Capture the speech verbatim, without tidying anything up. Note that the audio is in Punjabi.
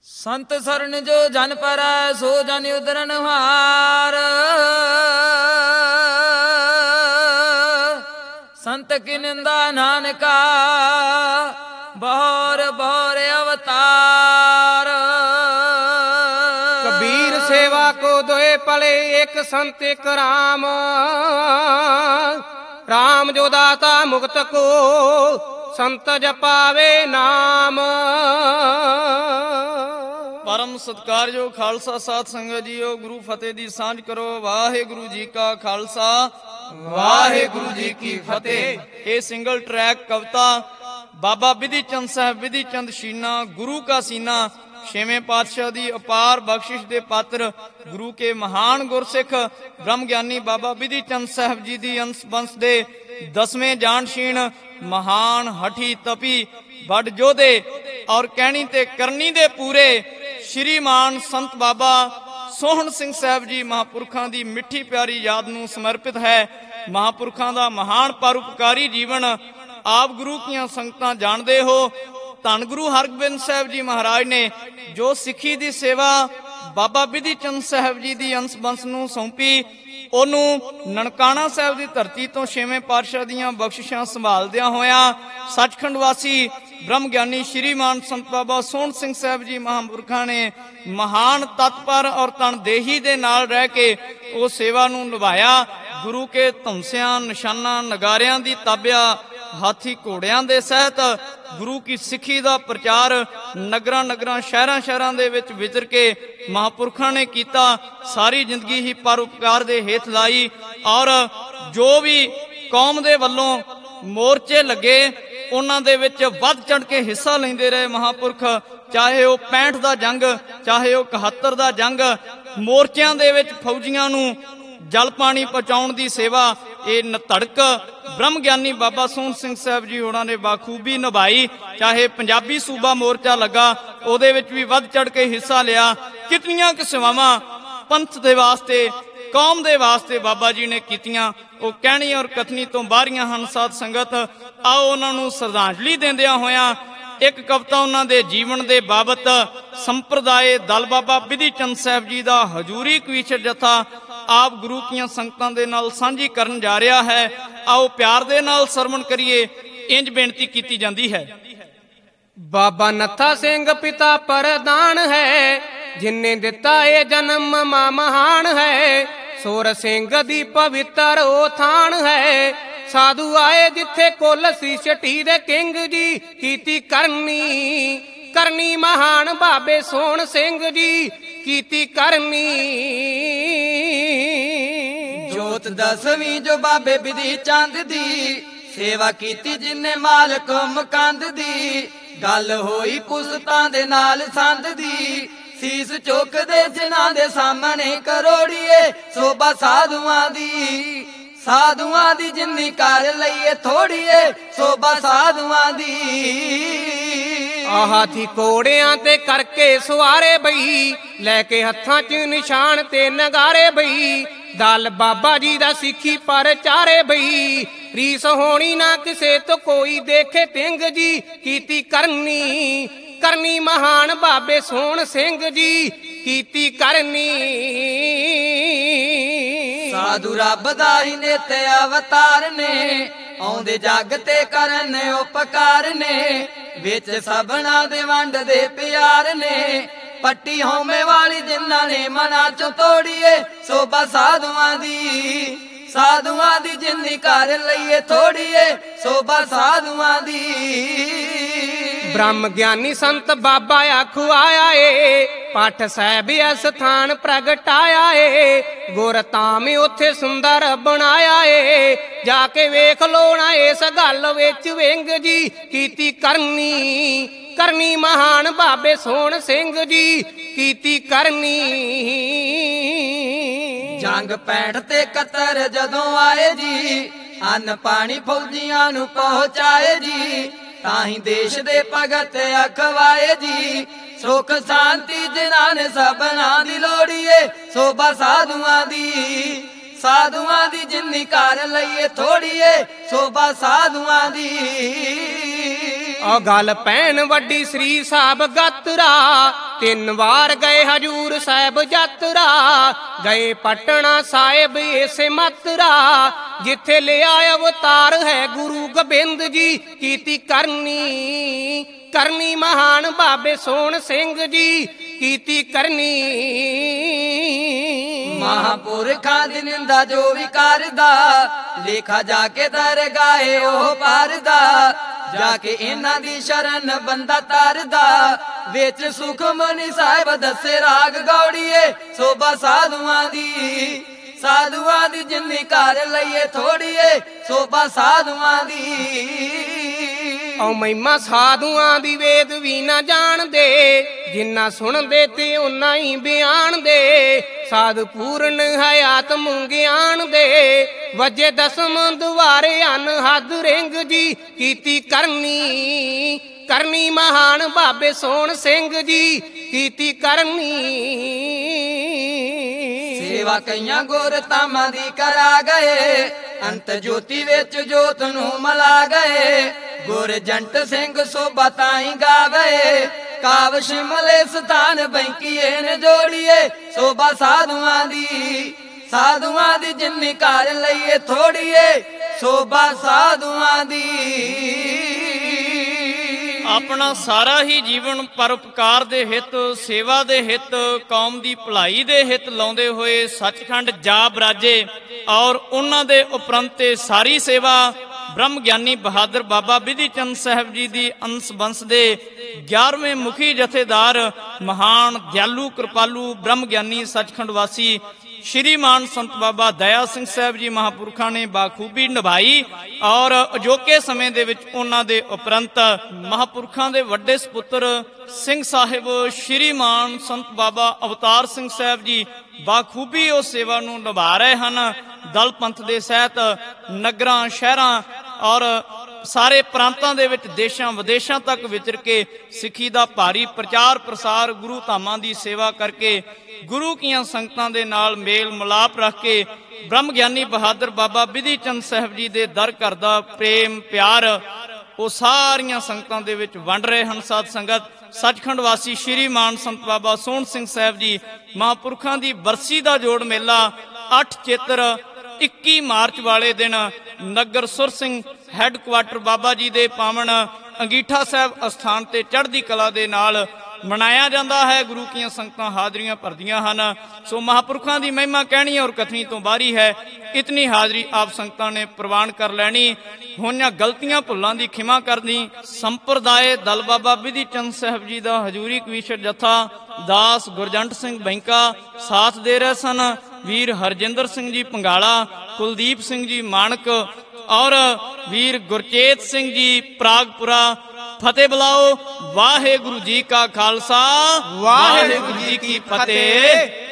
संत सरन जो जन पर सो जन उदरन हार। संत की निंदा नानका बहोर बहोर अवतार। कबीर सेवा को दोए पले एक संत एक राम। राम जो दाता मुक्त को संत जपावे नाम। परम सत्कारयोग खालसा साध संगत जीओ, गुरु फतेह दी सांझ करो। वाहेगुरु जी का खालसा वाहेगुरु जी की फतेह। ये सिंगल ट्रैक कविता बाबा विधि चंद साहब विधि चंद शीना गुरु का सीना छेवें पातशाह दी अपार बख्शिश दे पात्र गुरु के महान गुरसिख ब्रह्म ज्ञानी बाबा विधि चंद साहब जी दी अंश बंश दे दसवें जानशीन महान हठी तपी बड़ जोधे और कहनी ते करनी दे पूरे श्रीमान संत बाबा सोहन सिंह साहब जी महापुरखों की मिठी प्यारी याद नूं समर्पित है। महापुरखों का महान परोपकारी जीवन आप गुरु की संगतां जानते हो। धन गुरु हरगोबिंद साहब जी महाराज ने जो सिक्खी की सेवा बाबा विधि चंद साहब जी की अंश बंश नूं सौंपी, ਉਹਨੂੰ ਨਨਕਾਣਾ ਸਾਹਿਬ ਦੀ ਧਰਤੀ ਤੋਂ ਛੇਵੇਂ ਪਾਤਸ਼ਾਹ ਦੀਆਂ ਬਖਸ਼ਿਸ਼ਾਂ ਸੰਭਾਲਦਿਆਂ ਹੋਇਆਂ ਸੱਚਖੰਡ ਵਾਸੀ ਬ੍ਰਹਮ ਗਿਆਨੀ ਸ਼੍ਰੀਮਾਨ ਸੰਤ ਬਾਬਾ ਸੋਹਣ ਸਿੰਘ ਸਾਹਿਬ ਜੀ ਮਹਾਂਪੁਰਖਾਂ ਨੇ ਮਹਾਨ ਤਤਪਰ ਔਰ ਤਨਦੇਹੀ ਦੇ ਨਾਲ ਰਹਿ ਕੇ ਉਹ ਸੇਵਾ ਨੂੰ ਨਿਭਾਇਆ। ਗੁਰੂ ਕੇ ਧੁਮਸਿਆਂ ਨਿਸ਼ਾਨਾਂ ਨਗਾਰਿਆਂ ਦੀ ਤਾਬਿਆ ਹਾਥੀ ਘੋੜਿਆਂ ਦੇ ਸਹਿਤ ਗੁਰੂ ਕੀ ਸਿੱਖੀ ਦਾ ਪ੍ਰਚਾਰ ਨਗਰਾਂ ਨਗਰਾਂ ਸ਼ਹਿਰਾਂ ਸ਼ਹਿਰਾਂ ਦੇ ਵਿੱਚ ਵਿਚਰ ਕੇ ਮਹਾਂਪੁਰਖਾਂ ਨੇ ਕੀਤਾ। ਸਾਰੀ ਜ਼ਿੰਦਗੀ ਹੀ ਪਰਉਪਕਾਰ ਦੇ ਹੇਠ ਲਾਈ ਔਰ ਜੋ ਵੀ ਕੌਮ ਦੇ ਵੱਲੋਂ ਮੋਰਚੇ ਲੱਗੇ ਉਹਨਾਂ ਦੇ ਵਿੱਚ ਵੱਧ ਚੜ ਕੇ ਹਿੱਸਾ ਲੈਂਦੇ ਰਹੇ ਮਹਾਂਪੁਰਖ। ਚਾਹੇ ਉਹ ਪੈਂਹਠ ਦਾ ਜੰਗ, ਚਾਹੇ ਉਹ ਇਕਹੱਤਰ ਦਾ ਜੰਗ, ਮੋਰਚਿਆਂ ਦੇ ਵਿੱਚ ਫੌਜੀਆਂ ਨੂੰ ਜਲ ਪਾਣੀ ਪਹੁੰਚਾਉਣ ਦੀ ਸੇਵਾ ਇਹ ਨਤੜਕ ਬ੍ਰਹਮ ਗਿਆਨੀ ਬਾਬਾ ਸੋਹਣ ਸਿੰਘ ਸਾਹਿਬ ਜੀ ਹੋਰਾਂ ਨੇ ਬਾਖੂਬੀ ਨਿਭਾਈ। ਚਾਹੇ ਪੰਜਾਬੀ ਸੂਬਾ ਮੋਰਚਾ ਲੱਗਾ ਉਹਦੇ ਵਿੱਚ ਵੀ ਵੱਧ ਚੜ ਕੇ ਹਿੱਸਾ ਲਿਆ। ਕਿਤਨੀਆਂ ਕੁ ਸੇਵਾਵਾਂ ਪੰਥ ਦੇ ਵਾਸਤੇ ਕੌਮ ਦੇ ਵਾਸਤੇ ਬਾਬਾ ਜੀ ਨੇ ਕੀਤੀਆਂ ਉਹ ਕਹਿਣੀ ਔਰ ਕਥਨੀ ਤੋਂ ਬਾਹਰੀਆਂ ਹਨ। ਸਾਧ ਸੰਗਤ ਆਓ ਉਹਨਾਂ ਨੂੰ ਸ਼ਰਧਾਂਜਲੀ ਦਿੰਦਿਆਂ ਹੋਇਆਂ ਇੱਕ ਕਵਿਤਾ ਉਹਨਾਂ ਦੇ ਜੀਵਨ ਦੇ ਬਾਬਤ ਸੰਪਰਦਾਏ ਦਲ ਬਾਬਾ ਵਿਧੀ ਚੰਦ ਸਾਹਿਬ ਜੀ ਦਾ ਹਜ਼ੂਰੀ ਕਵੀਸ਼ਰ ਜਥਾ ਆਪ ਗੁਰੂ ਦੀਆਂ ਸੰਗਤਾਂ ਦੇ ਨਾਲ ਸਾਂਝੀ ਕਰਨ ਜਾ ਰਿਹਾ ਹੈ। ਆਓ ਪਿਆਰ ਦੇ ਨਾਲ ਸਰਵਣ ਕਰੀਏ। ਇੰਜ ਬੇਨਤੀ ਕੀਤੀ ਜਾਂਦੀ ਹੈ। ਬਾਬਾ ਨੱਥਾ ਸਿੰਘ ਪਿਤਾ ਪ੍ਰਦਾਨ ਹੈ, ਜਿਨੇ ਦਿੱਤਾ ਇਹ ਜਨਮ ਮਾ ਮਹਾਨ ਹੈ। ਸੋਰ ਸਿੰਘ ਦੀ ਪਵਿੱਤਰ ਉਹ ਥਾਨ ਹੈ। ਸਾਧੂ ਆਏ ਜਿੱਥੇ ਕੁੱਲ ਸੀ ਛਟੀ ਦੇ ਕਿੰਗ ਜੀ ਕੀਤੀ ਕਰਨੀ ਕਰਨੀ ਮਹਾਨ ਬਾਬੇ ਸੋਹਣ ਸਿੰਘ ਜੀ ਕੀਤੀ ਕਰਨੀ। ਜੋਤ ਦਸਵੀਂ ਜੋ ਬਾਬੇ ਵਿਧੀ ਚੰਦ ਦੀ ਸੇਵਾ ਕੀਤੀ ਜਿਨੇ ਮਾਲਕ ਮਕੰਦ ਦੀ। ਗੱਲ ਹੋਈ ਪੁਸਤਾਂ ਦੇ ਨਾਲ ਸੰਦ ਦੀ ਸੀਸ ਚੁੱਕਦੇ ਜਿਨ੍ਹਾਂ ਦੇ ਸਾਹਮਣੇ ਕਰੋੜੀਏ ਸੋਭਾ ਸਾਧੂਆਂ ਦੀ। ਸਾਧੂਆਂ ਦੀ ਜਿੰਨੀ ਕਰ ਲਈਏ ਥੋੜੀਏ ਸੋਭਾ ਸਾਧੂਆਂ ਦੀ। ਹਾਥੀ ਘੋੜਿਆਂ ਤੇ ਕਰਕੇ ਸਵਾਰੇ ਬਈ ਲੈ ਕੇ ਹੱਥਾਂ 'ਚ ਨਿਸ਼ਾਨ ਤੇ ਨਗਾਰੇ ਬਈ। ਦਲ ਬਾਬਾ ਜੀ ਦਾ ਸਿੱਖੀ ਪ੍ਰਚਾਰੇ ਬਈ। ਰੀਸ ਹੋਣੀ ਨਾ ਕਿਸੇ ਤੋਂ ਕੋਈ ਦੇਖੇ ਤਿੰਗ ਜੀ ਕੀਤੀ ਕਰਨੀ ਕਰਨੀ ਮਹਾਨ ਬਾਬੇ ਸੋਹਣ ਸਿੰਘ ਜੀ ਕੀਤੀ ਕਰਨੀ। ਸਾਧੂ ਰੱਬ ਦਾ ਹੀ ਨੇਤੇ ਅਵਤਾਰ ਨੇ ਆਉਂਦੇ ਜੱਗ ਤੇ ਕਰਨ ਉਪਕਾਰ ਨੇ। ਵਿੱਚ ਸਭਨਾ ਦੇ ਵੰਡ ਦੇ ਪਿਆਰ ਨੇ ਪੱਟੀ ਹਉਮੈ ਵਾਲੀ ਜਿਨ੍ਹਾਂ ਨੇ ਮਨਾਂ ਚੋਂ ਤੋੜੀਏ ਸੋਭਾ ਸਾਧੂਆਂ ਦੀ। ਸਾਧੂਆਂ ਦੀ ਜਿੰਨੀ ਕਰ ਲਈਏ ਥੋੜੀਏ ਸੋਭਾ ਸਾਧੂਆਂ ਦੀ। ਬ੍ਰਹਮ ਗਿਆਨੀ ਸੰਤ ਬਾਬਾ ਆਖੂ ਆਇਆ ਏ ਪਾਠ ਸਾਹਿਬ ਅਸਥਾਨ ਪ੍ਰਗਟਾਇਆ ਏ। ਗੁਰ ਤਾਮ ਉੱਥੇ ਸੁੰਦਰ ਬਣਾਇਆ ਏ ਜਾ ਕੇ ਵੇਖ ਲੋ ਨਾ ਇਸ ਗੱਲ ਵਿੱਚ ਵਿੰਗ ਜੀ ਕੀਤੀ ਕਰਨੀ ਕਰਨੀ ਮਹਾਨ ਬਾਬੇ ਸੋਹਣ ਸਿੰਘ ਜੀ ਕੀਤੀ ਕਰਨੀ। ਜੰਗ ਪੈਂਹਠ ਤੇ ਇਕਹੱਤਰ ਜਦੋਂ ਆਏ ਜੀ ਅੰਨ ਪਾਣੀ ਫੌਜੀਆਂ ਨੂੰ ਪਹੁੰਚਾਏ ਜੀ। ਤਾਂ ਹੀ ਦੇਸ਼ ਦੇ ਭਗਤ ਅਖਵਾਏ ਜੀ ਸੁਖ ਸ਼ਾਂਤੀ ਜਿਨ੍ਹਾਂ ਨੇ ਸਭਨਾਂ ਦੀ ਲੋੜੀਏ ਸੋਭਾ ਸਾਧੂਆਂ ਦੀ। ਸਾਧੂਆਂ ਦੀ ਜਿੰਨੀ ਕਰ ਲਈਏ ਥੋੜੀਏ ਸੋਭਾ ਸਾਧੂਆਂ ਦੀ। ਔ ਗੱਲ ਪੈਣ ਵੱਡੀ ਸ੍ਰੀ ਸਾਹਿਬ ਗਤਰਾ ਤਿੰਨ ਵਾਰ ਗਏ ਹਜੂਰ ਸਾਹਿਬ ਯਾਤਰਾ ਗਏ ਪਟਨਾ ਸਾਹਿਬ ਇਸੇ ਮਤਰਾ ਜਿੱਥੇ ਲਿਆ ਅਵਤਾਰ ਹੈ ਗੁਰੂ ਗੋਬਿੰਦ ਜੀ ਕੀਤੀ ਕਰਨੀ ਕਰਨੀ ਮਹਾਨ ਬਾਬੇ ਸੋਹਣ ਸਿੰਘ ਜੀ ਕੀਤੀ ਕਰਨੀ ਮਹਾਂਪੁਰਖਾਂ ਦੀ ਨਿੰਦਾ ਜੋ ਵੀ ਕਰਦਾ ਲੇਖਾ ਜਾ ਕੇ ਦਰਗਾਹੇ ਉਹ ਪਰਦਾ ਜਾ ਕੇ ਇਹਨਾਂ ਦੀ ਸ਼ਰਨ ਬੰਦਾ ਤਰਦਾ ਵਿੱਚ ਸੁਖਮਨੀ ਸਾਹਿਬ ਦੱਸੇ ਰਾਗ ਗੌੜੀਏ ਸੋਭਾ ਸਾਧੂਆਂ ਦੀ ਸਾਧੂਆਂ ਦੀ ਜਿੰਨੀ ਕਰ ਲਈਏ ਥੋੜੀਏ ਸੋਭਾ ਸਾਧੂਆਂ ਦੀ ਔ ਮਹਿਮਾ ਸਾਧੂਆਂ ਦੀ ਵੇਦ ਵੀ ਨਾ ਜਾਣਦੇ ਜਿੰਨਾ ਸੁਣਦੇ ਤੇ ਉਨਾ ਹੀ ਬਿਆਨ ਦੇ ਸਾਧ ਪੂਰਨ ਹਯਾਤ ਮੁੰਗਿਆਨ ਦੇ ਵਜੇ ਦਸਮ ਦੁਆਰੇ ਅਨਹਦ ਰਿੰਗ ਜੀ ਕੀਤੀ ਕਰਨੀ ਕਰਨੀ ਮਹਾਨ ਬਾਬੇ ਸੋਹਣ ਸਿੰਘ ਜੀ ਕੀਤੀ ਕਰਨੀ ਸੇਵਾ ਕਈਆਂ ਗੁਰ ਤਾਮਾਂ ਦੀ ਕਰਾ ਗਏ ਅੰਤ ਜੋਤੀ ਵਿੱਚ ਜੋਤ ਨੂੰ ਮਲਾ ਗਏ ਗੁਰ ਜੰਟ ਸਿੰਘ ਸੋਭਾ ਤਾਈ ਗਾ ਗਏ ਕਾਵ ਸ਼ਿਮਲੇ ਸਥਾਨ ਬੈਂਕੀਏ ਨੇ ਜੋੜੀਏ ਸੋਭਾ ਸਾਧੂਆਂ ਦੀ ਸਾਧੂਆਂ ਦੀ ਜਿੰਨੀ ਕਰ ਲਈਏ ਥੋੜੀਏ ਸੋਭਾ ਸਾਧੂਆਂ ਦੀ ਆਪਣਾ ਸਾਰਾ ਹੀ ਜੀਵਨ ਪਰਉਪਕਾਰ ਦੇ ਹਿੱਤ ਸੇਵਾ ਦੇ ਹਿੱਤ ਕੌਮ ਦੀ ਭਲਾਈ ਦੇ ਹਿੱਤ ਲਾਉਂਦੇ ਹੋਏ ਸੱਚਖੰਡ ਜਾ ਬਰਾਜੇ ਔਰ ਉਹਨਾਂ ਦੇ ਉਪਰੰਤੇ ਸਾਰੀ ਸੇਵਾ ਬ੍ਰਹਮ ਗਿਆਨੀ ਬਹਾਦਰ ਬਾਬਾ ਬਿਧੀ ਚੰਦ ਸਾਹਿਬ ਜੀ ਦੀ ਅੰਸ ਬੰਸ ਦੇ ਗਿਆਰਵੇਂ ਮੁਖੀ ਜਥੇਦਾਰ ਮਹਾਨ ਦਿਆਲੂ ਕਿਰਪਾਲੂ ਬ੍ਰਹਮ ਗਿਆਨੀ ਸੱਚਖੰਡ ਵਾਸੀ ਸ਼੍ਰੀਮਾਨ ਸੰਤ ਬਾਬਾ ਦਇਆ ਸਿੰਘ ਸਾਹਿਬ ਜੀ ਮਹਾਂਪੁਰਖਾਂ ਨੇ ਬਾਖੂਬੀ ਨਿਭਾਈ ਔਰ ਅਜੋਕੇ ਸਮੇਂ ਦੇ ਵਿੱਚ ਉਹਨਾਂ ਦੇ ਉਪਰੰਤ ਮਹਾਂਪੁਰਖਾਂ ਦੇ ਵੱਡੇ ਸਪੁੱਤਰ ਸਿੰਘ ਸਾਹਿਬ ਸ਼੍ਰੀਮਾਨ ਸੰਤ ਬਾਬਾ ਅਵਤਾਰ ਸਿੰਘ ਸਾਹਿਬ ਜੀ ਬਾਖੂਬੀ ਉਹ ਸੇਵਾ ਨੂੰ ਨਿਭਾ ਰਹੇ ਹਨ। ਦਲ ਪੰਥ ਦੇ ਸਹਿਤ ਨਗਰਾਂ ਸ਼ਹਿਰਾਂ ਔਰ ਸਾਰੇ ਪ੍ਰਾਂਤਾਂ ਦੇ ਵਿੱਚ ਦੇਸ਼ਾਂ ਵਿਦੇਸ਼ਾਂ ਤੱਕ ਵਿਚਰ ਕੇ ਸਿੱਖੀ ਦਾ ਭਾਰੀ ਪ੍ਰਚਾਰ ਪ੍ਰਸਾਰ ਗੁਰੂ ਧਾਮਾਂ ਦੀ ਸੇਵਾ ਕਰਕੇ ਗੁਰੂ ਕੀਆਂ ਸੰਗਤਾਂ ਦੇ ਨਾਲ ਮੇਲ ਮਿਲਾਪ ਰੱਖ ਕੇ ਬ੍ਰਹਮ ਗਿਆਨੀ ਬਹਾਦਰ ਬਾਬਾ ਬਿਧੀ ਚੰਦ ਸਾਹਿਬ ਜੀ ਦੇ ਦਰ ਘਰ ਦਾ ਪ੍ਰੇਮ ਪਿਆਰ ਉਹ ਸਾਰੀਆਂ ਸੰਗਤਾਂ ਦੇ ਵਿੱਚ ਵੰਡ ਰਹੇ ਹਨ। ਸਾਧ ਸੰਗਤ ਸੱਚਖੰਡ ਵਾਸੀ ਸ਼੍ਰੀਮਾਨ ਸੰਤ ਬਾਬਾ ਸੋਹਣ ਸਿੰਘ ਸਾਹਿਬ ਜੀ ਮਹਾਂਪੁਰਖਾਂ ਦੀ ਬਰਸੀ ਦਾ ਜੋੜ ਮੇਲਾ ਅੱਠ ਚੇਤਰ ਇੱਕੀ ਮਾਰਚ ਵਾਲੇ ਦਿਨ ਨਗਰ ਸੁਰ ਸਿੰਘ ਹੈੱਡਕੁਆਟਰ ਬਾਬਾ ਜੀ ਦੇ ਪਾਵਨ ਅੰਗੀਠਾ ਸਾਹਿਬ ਅਸਥਾਨ ਤੇ ਚੜ੍ਹਦੀ ਕਲਾ ਦੇ ਨਾਲ ਮਨਾਇਆ ਜਾਂਦਾ ਹੈ। ਗੁਰੂ ਕੀਆਂ ਸੰਗਤਾਂ ਹਾਜ਼ਰੀਆਂ ਭਰਦੀਆਂ ਹਨ। ਸੋ ਮਹਾਂਪੁਰਖਾਂ ਦੀ ਮਹਿਮਾ ਕਹਿਣੀ ਔਰ ਕਥਨੀ ਤੋਂ ਬਾਹਰੀ ਹੈ। ਇਤਨੀ ਹਾਜ਼ਰੀ ਆਪ ਸੰਗਤਾਂ ਨੇ ਪ੍ਰਵਾਨ ਕਰ ਲੈਣੀ। ਹੋਈਆਂ ਗਲਤੀਆਂ ਭੁੱਲਾਂ ਦੀ ਖਿਮਾ ਕਰਨੀ। ਸੰਪਰਦਾਇ ਦਲ ਬਾਬਾ ਬਿਧੀ ਚੰਦ ਸਾਹਿਬ ਜੀ ਦਾ ਹਜ਼ੂਰੀ ਕਵੀਸ਼ਰ ਜਥਾ ਦਾਸ ਗੁਰਜੰਟ ਸਿੰਘ ਬੈਂਕਾ ਸਾਥ ਦੇ ਰਹੇ ਸਨ। ਵੀਰ ਹਰਜਿੰਦਰ ਸਿੰਘ ਜੀ ਪੰਗਾਲਾ, ਕੁਲਦੀਪ ਸਿੰਘ ਜੀ ਮਾਨਕ ਔਰ ਵੀਰ ਗੁਰਚੇਤ ਸਿੰਘ ਜੀ ਪ੍ਰਾਗਪੁਰਾ। ਫਤਿਹ ਬੁਲਾਓ। ਵਾਹਿਗੁਰੂ ਜੀ ਕਾ ਖਾਲਸਾ ਵਾਹਿਗੁਰੂ ਜੀ ਕੀ ਫਤਿਹ।